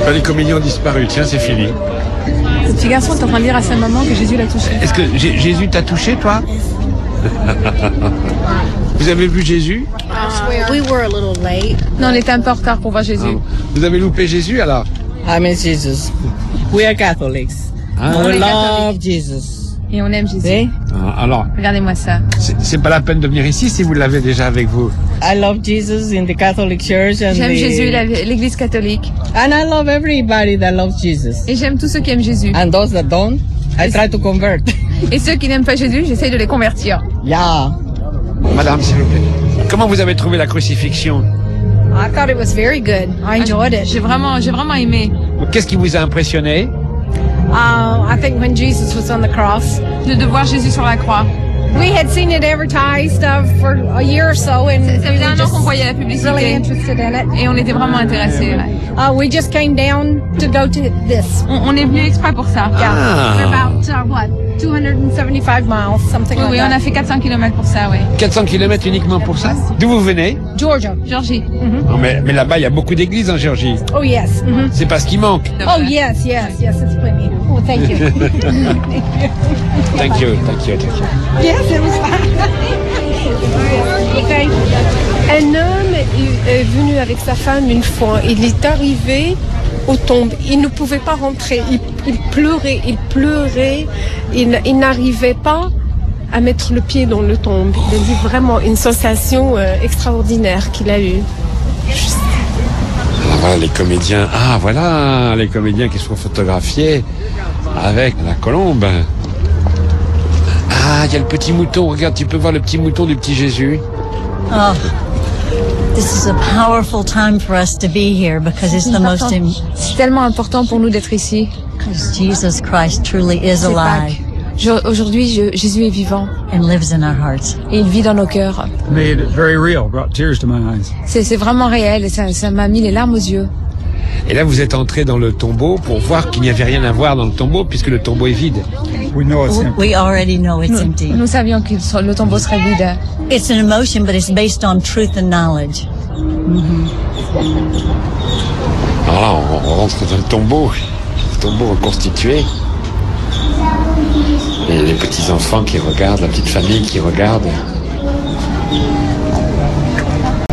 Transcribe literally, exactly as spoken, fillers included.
Ben, les comédiens ont disparu, tiens, c'est fini. Ce petit garçon est en train de dire à sa maman que Jésus l'a touché. Est-ce que J- Jésus t'a touché, toi? Vous avez vu Jésus? Uh, we were a little late. Non, on était un peu en retard pour voir Jésus. Ah, vous avez loupé Jésus, alors? I miss Jesus. We are Catholics. Ah. We On est love Jesus. Et on aime Jésus. See? Ah, alors, Regardez-moi ça. c'est c'est pas la peine de venir ici si vous l'avez déjà avec vous. I love Jesus in the Catholic Church and J'aime the... Jésus, la- l'église catholique. And I love everybody that loves Jesus. Et j'aime tous ceux qui aiment Jésus. And those that don't, I try to convert. Et ceux qui n'aiment pas Jésus, j'essaye de les convertir. Yeah. Madame, s'il vous plaît. Comment vous avez trouvé la crucifixion? I thought it was very good. I enjoyed it. J'ai vraiment, j'ai vraiment aimé. Qu'est-ce qui vous a impressionné? Uh, I think when Jesus was on the cross, De, de voir Jésus sur la croix. we had seen it advertised uh, for a year or so, and Ça we faisait were un an just qu'on voyait la really publicité. interested in it. Et on était vraiment intéressés. Ouais. Uh, we just came down to go to this. On, on est venu exprès pour ça. Yeah, Ah. for about uh, what, two hundred seventy-five miles, something Oui, like oui, on that. a fait quatre cents kilomètres pour ça, oui. quatre cents kilomètres uniquement pour ça? D'où vous venez? Georgia. Georgie. Non, mais, mais là-bas, il y a beaucoup d'églises en Géorgie. Oh yes. Mhm. C'est pas ce qui manque. Oh yes, yes, yes. It's plenty. Oh, thank you. Thank you, thank you, thank you. Yes, it was fine. Okay. Un homme est est venu avec sa femme une fois. Il est arrivé aux tombes. Il ne pouvait pas rentrer. Il, il pleurait, il pleurait. Il, n- il n'arrivait pas à mettre le pied dans le tombe. Il a dit vraiment une sensation euh, extraordinaire qu'il a eue. Alors voilà les comédiens. Ah voilà les comédiens qui sont photographiés avec la colombe. Ah, il y a le petit mouton. Regarde, tu peux voir le petit mouton du petit Jésus. Oh, this is a powerful time for us to be here because it's the most im- C'est tellement important pour nous d'être ici. because Jesus Christ truly is C'est alive Pâques. Je- Aujourd'hui, je- Jésus est vivant and lives in our hearts. et il vit dans nos cœurs. Made it very real, brought tears to my eyes. C'est c'est vraiment réel et ça ça m'a mis les larmes aux yeux. Et là, vous êtes entré dans le tombeau pour voir qu'il n'y avait rien à voir dans le tombeau puisque le tombeau est vide. We know it's empty. We already know it's empty. Nous savions que le tombeau serait vide. It's an emotion, but it's based on truth and knowledge. Alors là, on, on rentre dans le tombeau, le tombeau reconstitué. Et les petits enfants qui regardent, la petite famille qui regarde.